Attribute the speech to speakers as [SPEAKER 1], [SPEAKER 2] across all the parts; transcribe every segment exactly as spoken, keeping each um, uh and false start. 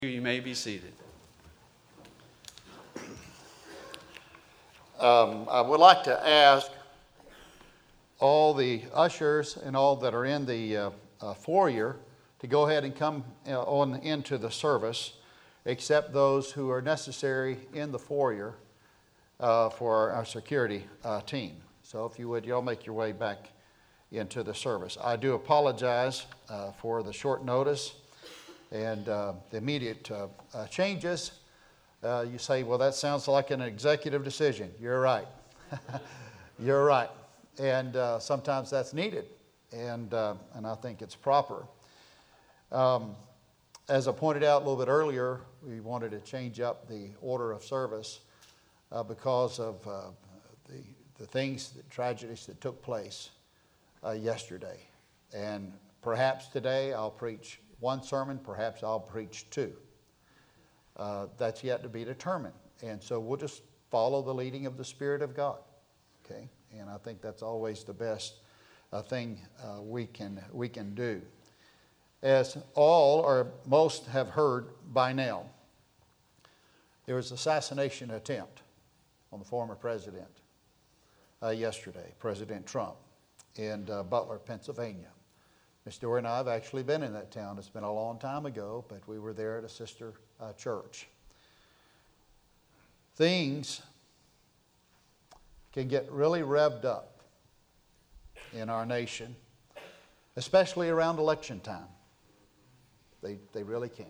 [SPEAKER 1] You may be seated.
[SPEAKER 2] Um, I would like to ask all the ushers and all that are in the uh, uh, foyer to go ahead and come uh, on into the service, except those who are necessary in the foyer uh, for our security uh, team. So if you would, y'all make your way back into the service. I do apologize uh, for the short notice and uh, the immediate uh, uh, changes. Uh, you say, well, that sounds like an executive decision. You're right. You're right. And uh, sometimes that's needed, and uh, and I think it's proper. Um, as I pointed out a little bit earlier, we wanted to change up the order of service uh, because of uh, the, the things, the tragedies that took place uh, yesterday. And perhaps today I'll preach one sermon, perhaps I'll preach two. Uh, that's yet to be determined. And so we'll just follow the leading of the Spirit of God. Okay? And I think that's always the best uh, thing uh, we can we can do. As all or most have heard by now, there was an assassination attempt on the former president uh, yesterday, President Trump, in uh, Butler, Pennsylvania. Miss Dory and I have actually been in that town. It's been a long time ago, but we were there at a sister uh, church. Things can get really revved up in our nation, especially around election time. They they really can.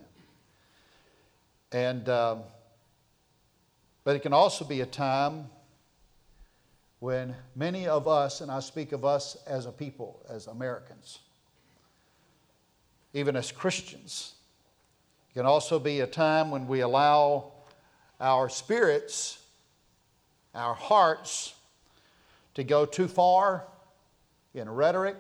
[SPEAKER 2] And um, but it can also be a time when many of us, and I speak of us as a people, as Americans, even as Christians, it can also be a time when we allow our spirits, our hearts, to go too far in rhetoric,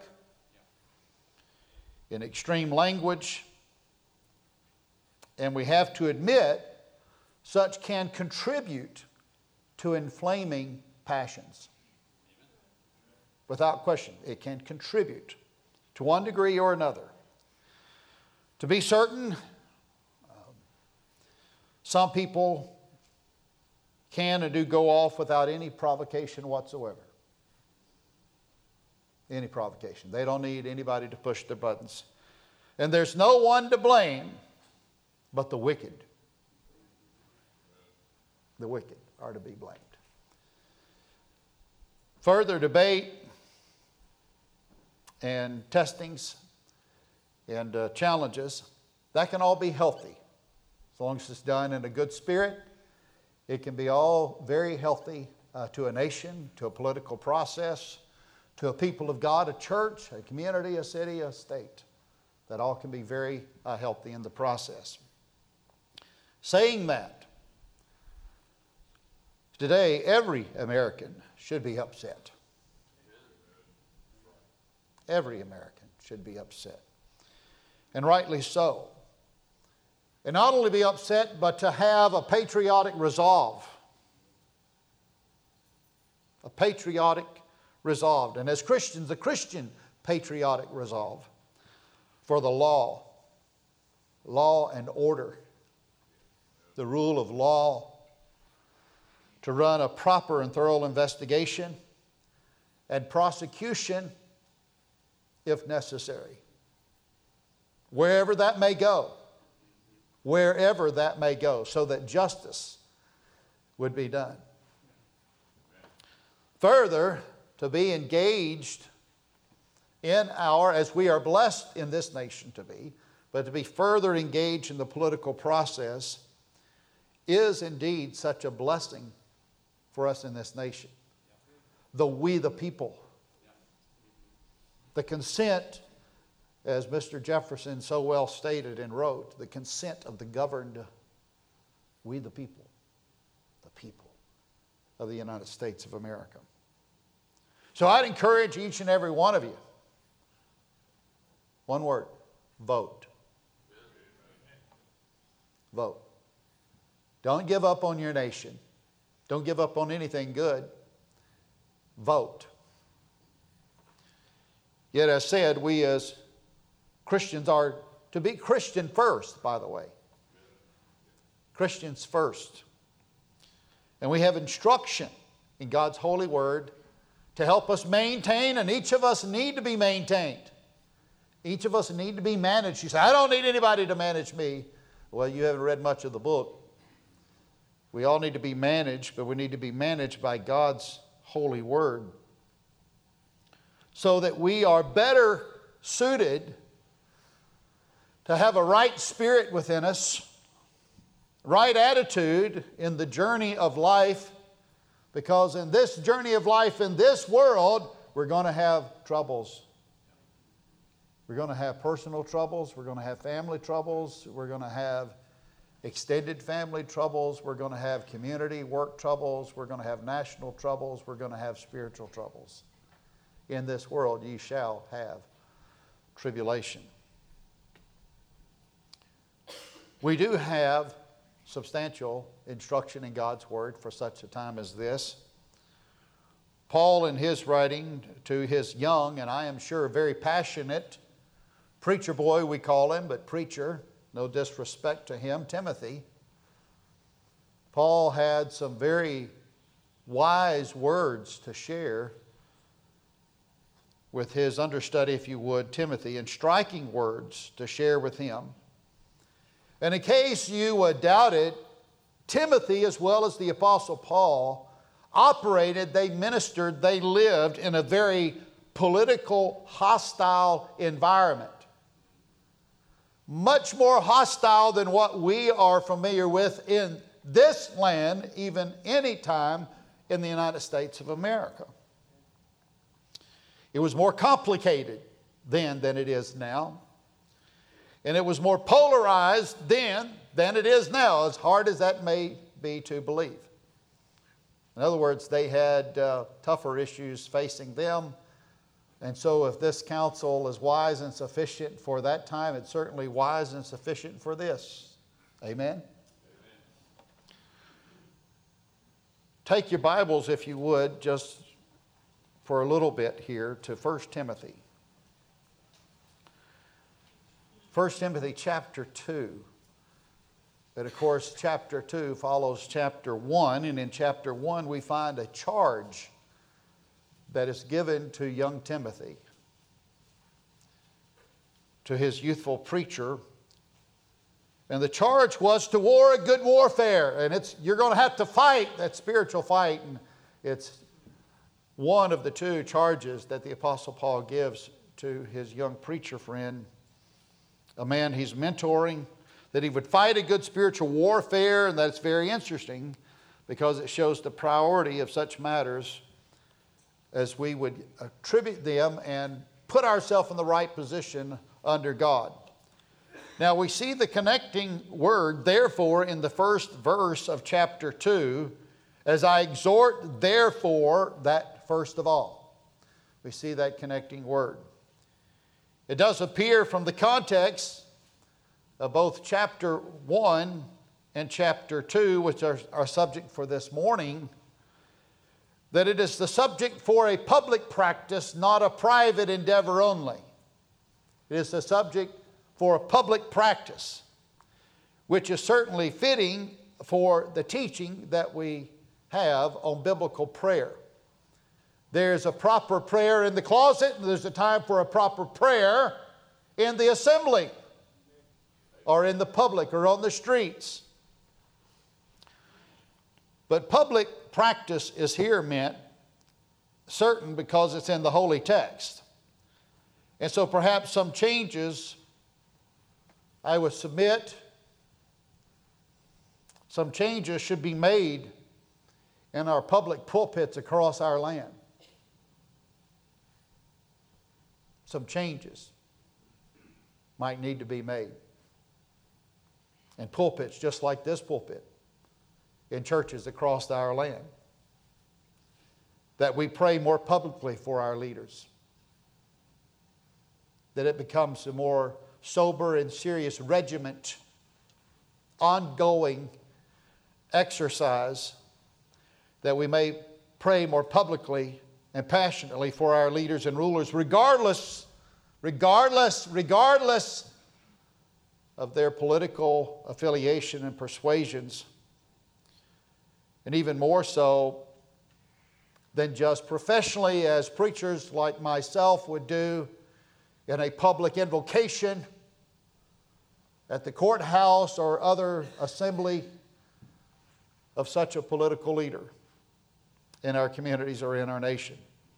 [SPEAKER 2] in extreme language, and we have to admit such can contribute to inflaming passions. Without question, it can contribute to one degree or another. To be certain, um, some people can and do go off without any provocation whatsoever. Any provocation. They don't need anybody to push their buttons. And there's no one to blame but the wicked. The wicked are to be blamed. Further debate and testings and uh, challenges, that can all be healthy. As long as it's done in a good spirit, it can be all very healthy uh, to a nation, to a political process, to a people of God, a church, a community, a city, a state. That all can be very uh, healthy in the process. Saying that, today every American should be upset. Every American should be upset. And rightly so. And not only be upset, but to have a patriotic resolve. A patriotic resolve. And as Christians, a Christian patriotic resolve for the law, law and order, the rule of law, to run a proper and thorough investigation and prosecution if necessary. Wherever that may go, wherever that may go, so that justice would be done. Further, to be engaged in our, as we are blessed in this nation to be, but to be further engaged in the political process is indeed such a blessing for us in this nation. The we the people. The consent, as Mister Jefferson so well stated and wrote, the consent of the governed, we the people, the people of the United States of America. So I'd encourage each and every one of you, one word, vote. Vote. Don't give up on your nation. Don't give up on anything good. Vote. Yet as said, we as Christians are to be Christian first, by the way. Christians first. And we have instruction in God's holy word to help us maintain, and each of us need to be maintained. Each of us need to be managed. You say, I don't need anybody to manage me. Well, you haven't read much of the book. We all need to be managed, but we need to be managed by God's holy word so that we are better suited to have a right spirit within us, right attitude in the journey of life, because in this journey of life in this world, we're going to have troubles. We're going to have personal troubles. We're going to have family troubles. We're going to have extended family troubles. We're going to have community work troubles. We're going to have national troubles. We're going to have spiritual troubles. In this world ye shall have tribulation. We do have substantial instruction in God's word for such a time as this. Paul, in his writing to his young, and I am sure very passionate preacher boy, we call him, but preacher, no disrespect to him, Timothy, Paul had some very wise words to share with his understudy, if you would, Timothy, and striking words to share with him. And in case you would doubt it, Timothy, as well as the Apostle Paul, operated, they ministered, they lived in a very political, hostile environment. Much more hostile than what we are familiar with in this land, even any time in the United States of America. It was more complicated then than it is now. And it was more polarized then than it is now, as hard as that may be to believe. In other words, they had uh, tougher issues facing them. And so if this counsel is wise and sufficient for that time, it's certainly wise and sufficient for this. Amen? Amen. Take your Bibles, if you would, just for a little bit here to First Timothy. First Timothy chapter two. But of course, chapter two follows chapter one, and in chapter one we find a charge that is given to young Timothy, to his youthful preacher. And the charge was to war a good warfare. And it's you're going to have to fight that spiritual fight. And it's one of the two charges that the Apostle Paul gives to his young preacher friend, a man he's mentoring, that he would fight a good spiritual warfare. And that's very interesting because it shows the priority of such matters as we would attribute them and put ourselves in the right position under God. Now we see the connecting word, therefore, in the first verse of chapter two, as I exhort, therefore, that first of all. We see that connecting word. It does appear from the context of both chapter one and chapter two, which are our subject for this morning, that it is the subject for a public practice, not a private endeavor only. It is the subject for a public practice, which is certainly fitting for the teaching that we have on biblical prayer. There's a proper prayer in the closet, and there's a time for a proper prayer in the assembly, or in the public, or on the streets. But public practice is here meant certain because it's in the holy text. And so perhaps some changes I would submit, some changes should be made in our public pulpits across our land. Some changes might need to be made. And pulpits just like this pulpit in churches across our land. That we pray more publicly for our leaders. That it becomes a more sober and serious regiment, ongoing exercise, that we may pray more publicly and passionately for our leaders and rulers, regardless, regardless, regardless of their political affiliation and persuasions, and even more so than just professionally as preachers like myself would do in a public invocation at the courthouse or other assembly of such a political leader in our communities or in our nation.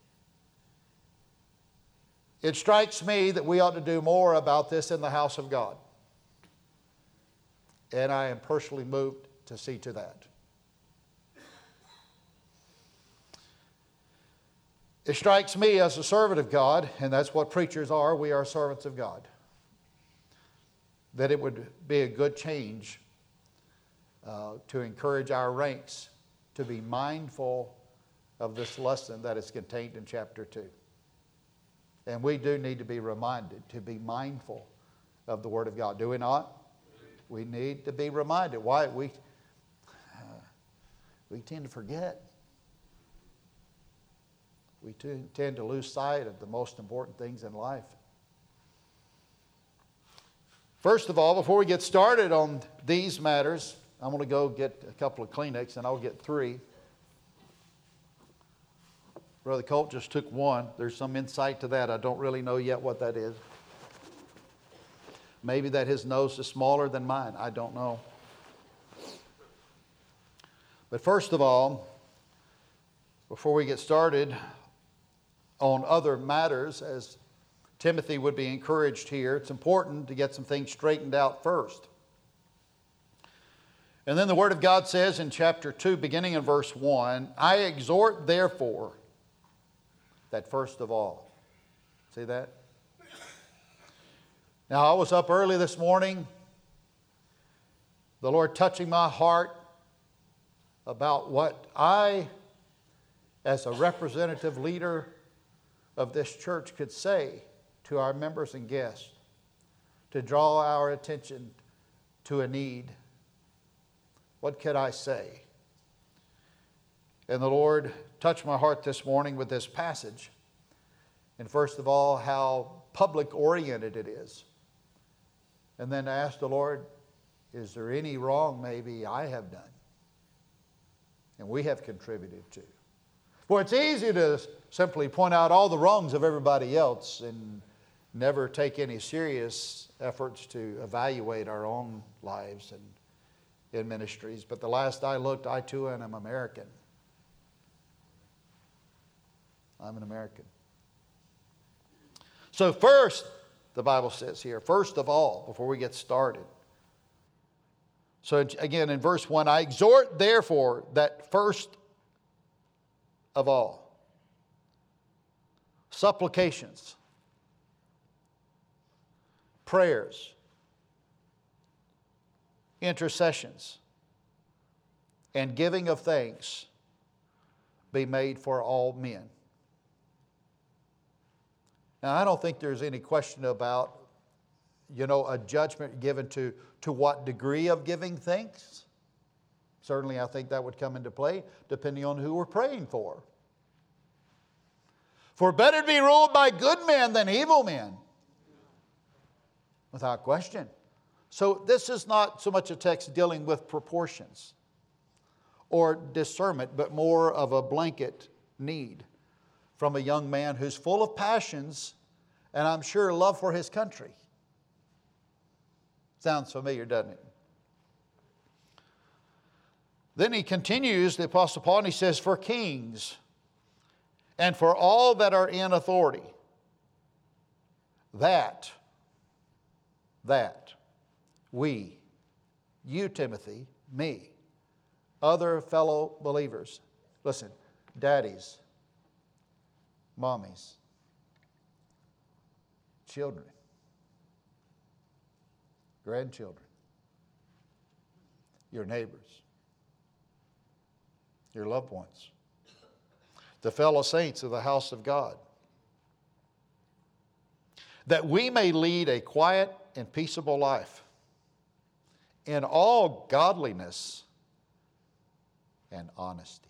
[SPEAKER 2] It strikes me that we ought to do more about this in the house of God. And I am personally moved to see to that. It strikes me as a servant of God, and that's what preachers are, we are servants of God, that it would be a good change uh, to encourage our ranks to be mindful of this lesson that is contained in chapter two. And we do need to be reminded to be mindful of the Word of God. Do we not? We need to be reminded. Why? We, uh, we tend to forget. We too tend to lose sight of the most important things in life. First of all, before we get started on these matters, I'm going to go get a couple of Kleenex, and I'll get three. Brother Colt just took one. There's some insight to that. I don't really know yet what that is. Maybe that his nose is smaller than mine. I don't know. But first of all, before we get started on other matters, as Timothy would be encouraged here, it's important to get some things straightened out first. And then the Word of God says in chapter two, beginning in verse one, I exhort therefore that first of all. See that? Now, I was up early this morning, the Lord touching my heart about what I, as a representative leader of this church, could say to our members and guests to draw our attention to a need. What could I say? And the Lord touched my heart this morning with this passage. And first of all, how public-oriented it is. And then ask the Lord, is there any wrong maybe I have done? And we have contributed to. For it's easy to simply point out all the wrongs of everybody else and never take any serious efforts to evaluate our own lives and in ministries. But the last I looked, I too am American. I'm an American. So first, the Bible says here, first of all, before we get started. So again, in verse one, I exhort therefore that first of all, supplications, prayers, intercessions, and giving of thanks be made for all men. Now, I don't think there's any question about, you know, a judgment given to, to what degree of giving thanks. Certainly, I think that would come into play depending on who we're praying for. For better to be ruled by good men than evil men. Without question. So this is not so much a text dealing with proportions or discernment, but more of a blanket need from a young man who's full of passions and I'm sure love for his country. Sounds familiar, doesn't it? Then he continues, the Apostle Paul, and he says, for kings and for all that are in authority, that, that we, you, Timothy, me, other fellow believers, listen, daddies, mommies, children, grandchildren, your neighbors, your loved ones, the fellow saints of the house of God, that we may lead a quiet and peaceable life in all godliness and honesty.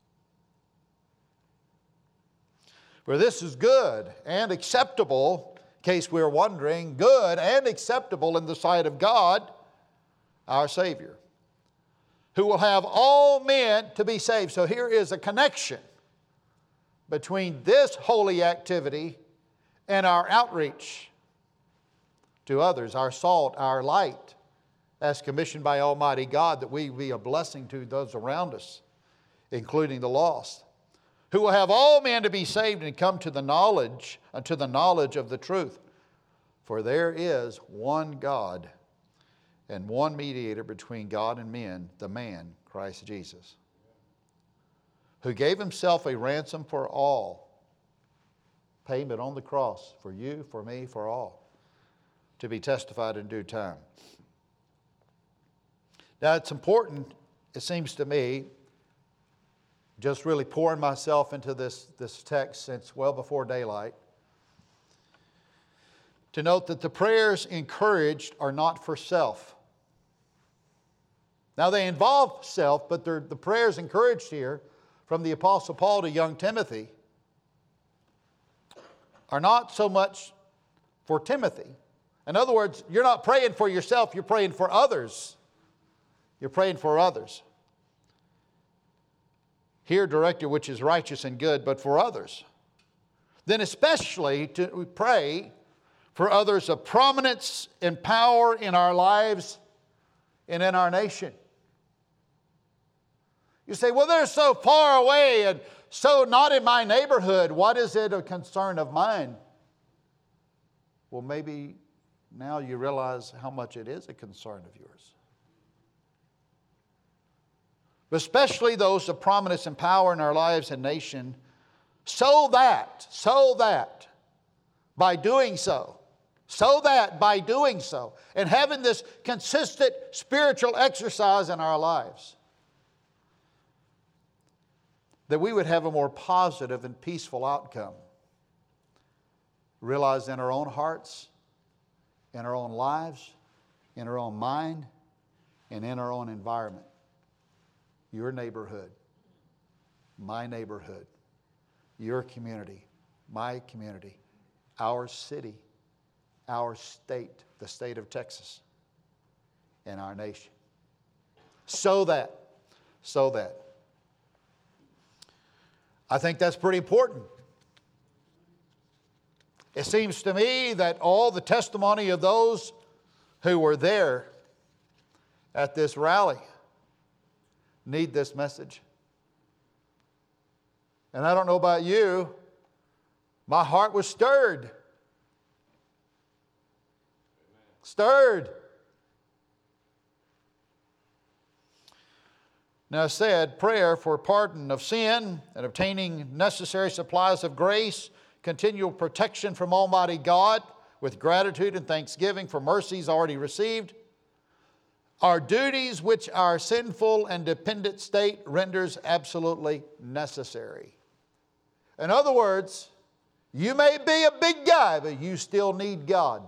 [SPEAKER 2] For this is good and acceptable in case we're wondering, good and acceptable in the sight of God, our Savior, who will have all men to be saved. So here is a connection between this holy activity and our outreach to others, our salt, our light, as commissioned by Almighty God, that we be a blessing to those around us, including the lost, who will have all men to be saved and come to the knowledge, unto the knowledge of the truth. For there is one God and one mediator between God and men, the man, Christ Jesus, who gave himself a ransom for all, payment on the cross for you, for me, for all, to be testified in due time. Now it's important, it seems to me, just really pouring myself into this, this text since well before daylight, to note that the prayers encouraged are not for self. Now they involve self, but the prayers encouraged here from the Apostle Paul to young Timothy are not so much for Timothy. In other words, you're not praying for yourself, you're praying for others. You're praying for others. Here directed which is righteous and good, but for others. Then especially to pray for others of prominence and power in our lives and in our nation. You say, well, they're so far away and so not in my neighborhood. What is it a concern of mine? Well, maybe now you realize how much it is a concern of yours. But especially those of prominence and power in our lives and nation, so that, so that, by doing so, so that by doing so, and having this consistent spiritual exercise in our lives, that we would have a more positive and peaceful outcome. Realized in our own hearts, in our own lives, in our own mind, and in our own environment. Your neighborhood, my neighborhood, your community, my community, our city, our state, the state of Texas, and our nation. So that, so that. I think that's pretty important. It seems to me that all the testimony of those who were there at this rally need this message. And I don't know about you, my heart was stirred. Stirred. Now said, prayer for pardon of sin and obtaining necessary supplies of grace, continual protection from Almighty God with gratitude and thanksgiving for mercies already received, are duties which our sinful and dependent state renders absolutely necessary. In other words, you may be a big guy, but you still need God.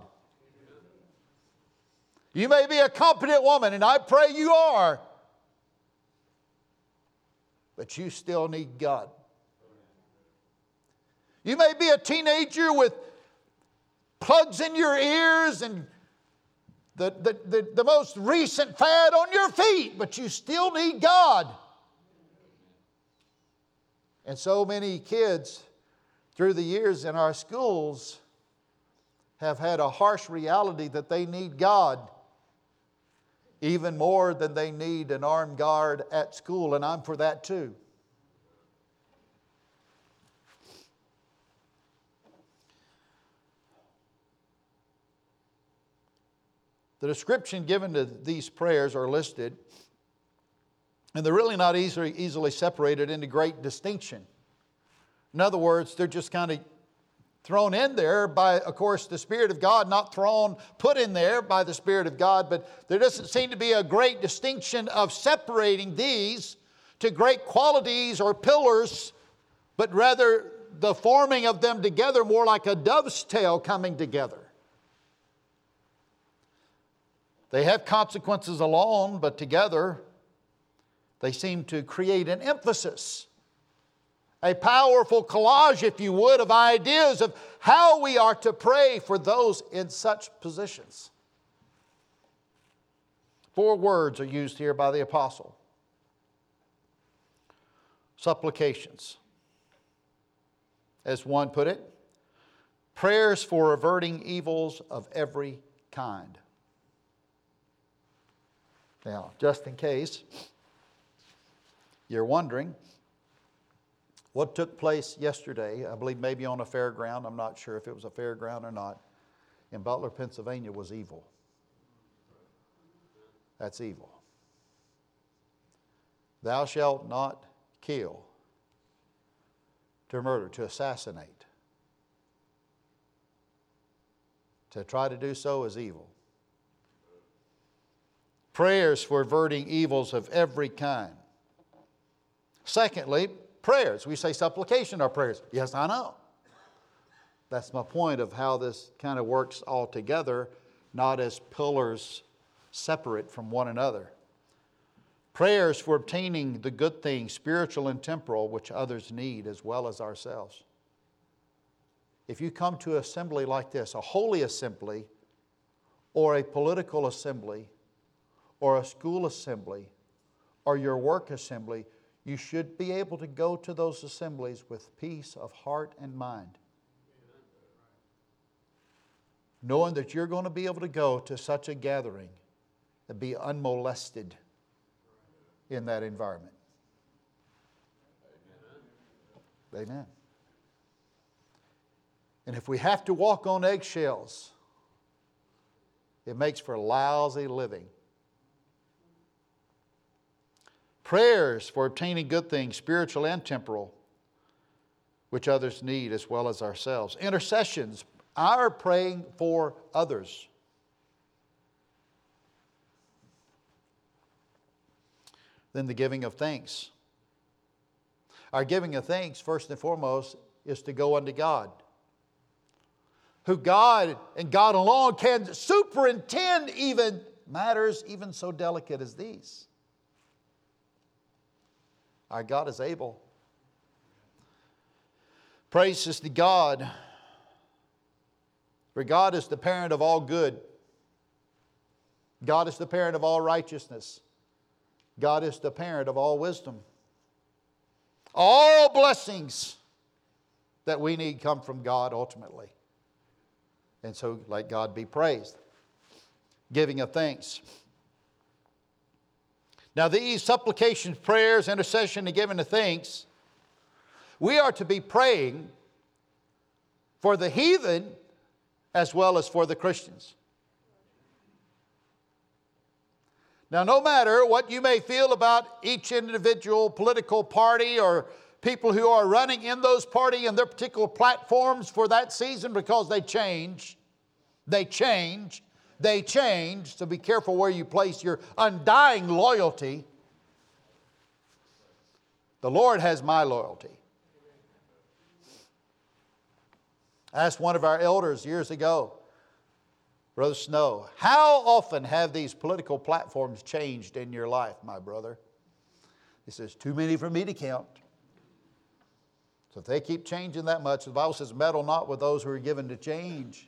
[SPEAKER 2] You may be a competent woman, and I pray you are, but you still need God. You may be a teenager with plugs in your ears and the, the, the, the most recent fad on your feet, but you still need God. And so many kids through the years in our schools have had a harsh reality that they need God even more than they need an armed guard at school, and I'm for that too. The description given to these prayers are listed, and they're really not easily, easily separated into great distinction. In other words, they're just kind of thrown in there by, of course, the Spirit of God, not thrown, put in there by the Spirit of God, but there doesn't seem to be a great distinction of separating these to great qualities or pillars, but rather the forming of them together more like a dove's tail coming together. They have consequences alone, but together they seem to create an emphasis a powerful collage, if you would, of ideas of how we are to pray for those in such positions. Four words are used here by the apostle. Supplications. As one put it, prayers for averting evils of every kind. Now, just in case you're wondering, what took place yesterday, I believe maybe on a fairground, I'm not sure if it was a fairground or not, in Butler, Pennsylvania, was evil. That's evil. Thou shalt not kill, to murder, to assassinate. To try to do so is evil. Prayers for averting evils of every kind. Secondly, prayers. We say supplication are prayers. Yes, I know. That's my point of how this kind of works all together, not as pillars separate from one another. Prayers for obtaining the good things, spiritual and temporal, which others need as well as ourselves. If you come to an assembly like this, a holy assembly, or a political assembly, or a school assembly, or your work assembly, you should be able to go to those assemblies with peace of heart and mind. Knowing that you're going to be able to go to such a gathering and be unmolested in that environment. Amen. Amen. And if we have to walk on eggshells, it makes for lousy living. Prayers for obtaining good things, spiritual and temporal, which others need as well as ourselves. Intercessions, our praying for others. Then the giving of thanks. Our giving of thanks, first and foremost, is to go unto God, who God and God alone can superintend even matters even so delicate as these. Our God is able. Praise is to God, for God is the parent of all good. God is the parent of all righteousness. God is the parent of all wisdom. All blessings that we need come from God ultimately. And so let God be praised. Giving of thanks. Now these supplications, prayers, intercession, and giving of thanks, we are to be praying for the heathen as well as for the Christians. Now, no matter what you may feel about each individual political party or people who are running in those parties and their particular platforms for that season, because they change, they change, they change, so be careful where you place your undying loyalty. The Lord has my loyalty. I asked one of our elders years ago, Brother Snow, how often have these political platforms changed in your life, my brother? He says, too many for me to count. So if they keep changing that much, the Bible says, meddle not with those who are given to change.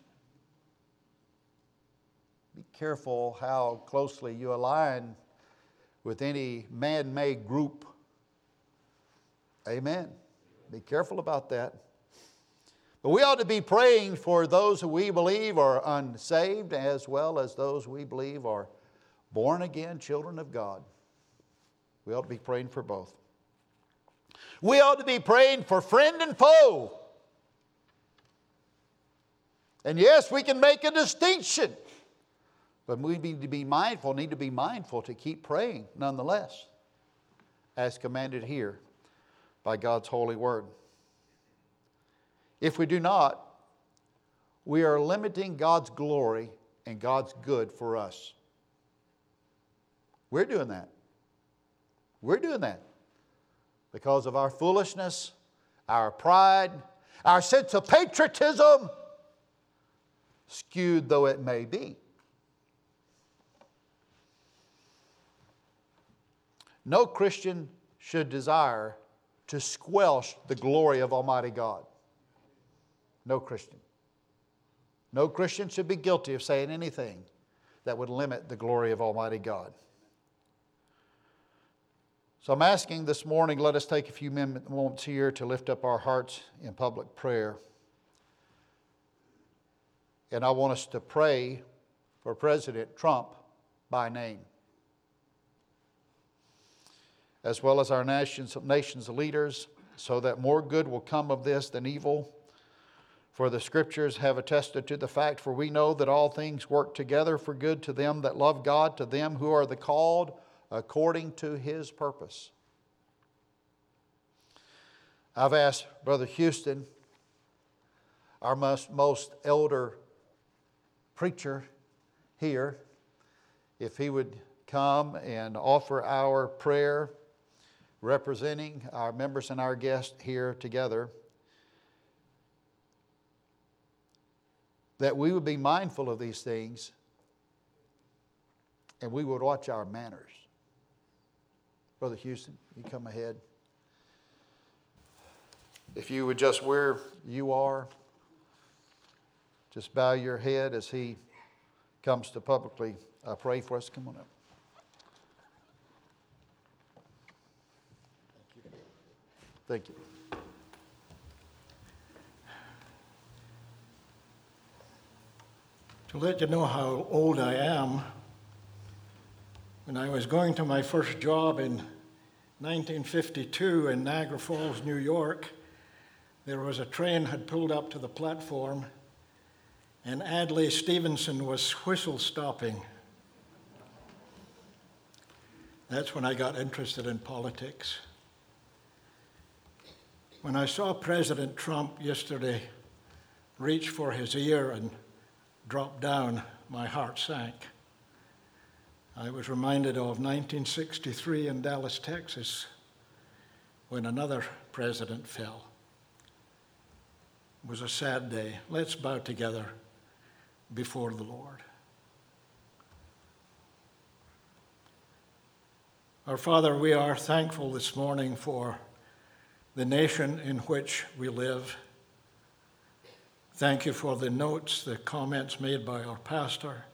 [SPEAKER 2] Be careful how closely you align with any man-made group. Amen. Be careful about that. But we ought to be praying for those who we believe are unsaved as well as those we believe are born again children of God. We ought to be praying for both. We ought to be praying for friend and foe. And yes, we can make a distinction. But we need to be mindful, need to be mindful to keep praying nonetheless, as commanded here by God's holy word. If we do not, we are limiting God's glory and God's good for us. We're doing that. We're doing that because of our foolishness, our pride, our sense of patriotism, skewed though it may be. No Christian should desire to squelch the glory of Almighty God. No Christian. No Christian should be guilty of saying anything that would limit the glory of Almighty God. So I'm asking this morning, let us take a few moments here to lift up our hearts in public prayer. And I want us to pray for President Trump by name, as well as our nation's, nation's leaders, so that more good will come of this than evil. For the Scriptures have attested to the fact, for we know that all things work together for good to them that love God, to them who are the called according to His purpose. I've asked Brother Houston, our most, most elder preacher here, if he would come and offer our prayer representing our members and our guests here together, that we would be mindful of these things and we would watch our manners. Brother Houston, you come ahead. If you would just where you are, just bow your head as he comes to publicly uh, pray for us. Come on up. Thank you.
[SPEAKER 1] To let you know how old I am, when I was going to my first job in nineteen fifty-two in Niagara Falls, New York, there was a train had pulled up to the platform, and Adlai Stevenson was whistle stopping. That's when I got interested in politics. When I saw President Trump yesterday reach for his ear and drop down, my heart sank. I was reminded of nineteen sixty-three in Dallas, Texas, when another president fell. It was a sad day. Let's bow together before the Lord. Our Father, we are thankful this morning for the nation in which we live. Thank you for the notes, the comments made by our pastor,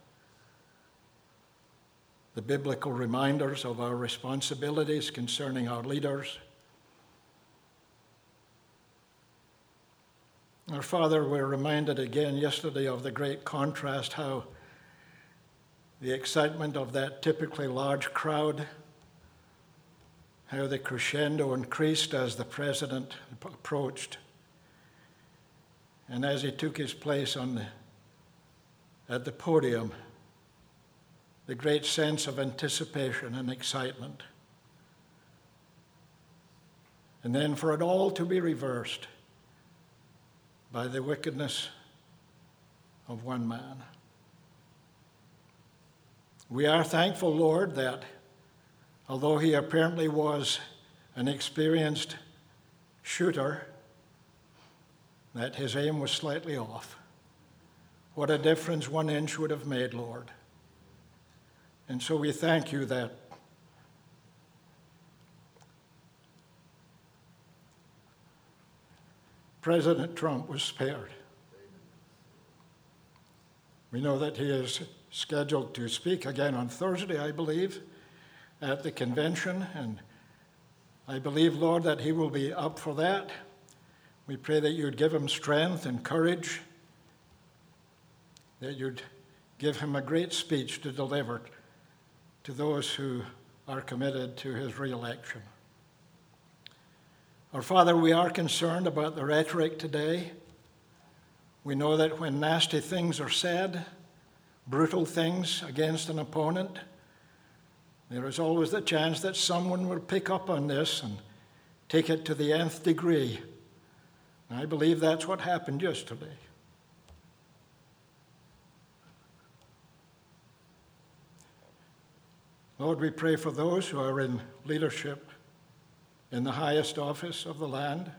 [SPEAKER 1] the biblical reminders of our responsibilities concerning our leaders. Our Father, we're reminded again yesterday of the great contrast, how the excitement of that typically large crowd, how the crescendo increased as the president approached. And as he took his place on the, at the podium, the great sense of anticipation and excitement. And then for it all to be reversed by the wickedness of one man. We are thankful, Lord, that although he apparently was an experienced shooter, that his aim was slightly off. What a difference one inch would have made, Lord. And so we thank you that President Trump was spared. We know that he is scheduled to speak again on Thursday, I believe, at the convention, and I believe, Lord, that he will be up for that. We pray that you'd give him strength and courage, that you'd give him a great speech to deliver to those who are committed to his re-election. Our Father, we are concerned about the rhetoric today. We know that when nasty things are said, brutal things against an opponent, there is always the chance that someone will pick up on this and take it to the nth degree. And I believe that's what happened yesterday. Lord, we pray for those who are in leadership in the highest office of the land,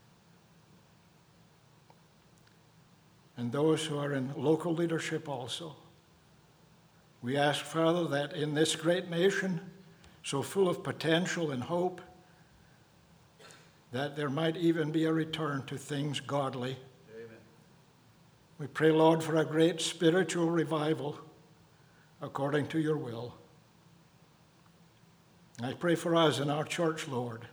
[SPEAKER 1] and those who are in local leadership also. We ask, Father, that in this great nation, so full of potential and hope, that there might even be a return to things godly. Amen. We pray, Lord, for a great spiritual revival according to your will. I pray for us in our church, Lord,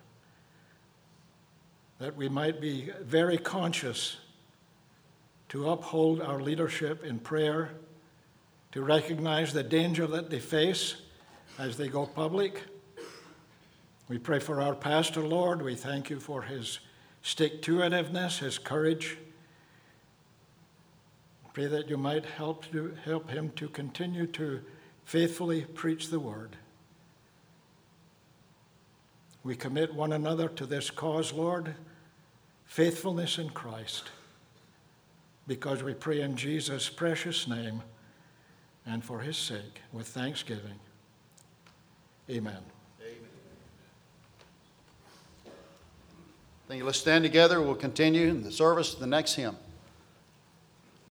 [SPEAKER 1] that we might be very conscious to uphold our leadership in prayer, to recognize the danger that they face as they go public. We pray for our pastor, Lord. We thank you for his stick-to-itiveness, his courage. Pray that you might help, to, help him to continue to faithfully preach the word. We commit one another to this cause, Lord, faithfulness in Christ, because we pray in Jesus' precious name and for his sake with thanksgiving. Amen.
[SPEAKER 2] Thank you. Let's stand together. We'll continue in the service, the next hymn.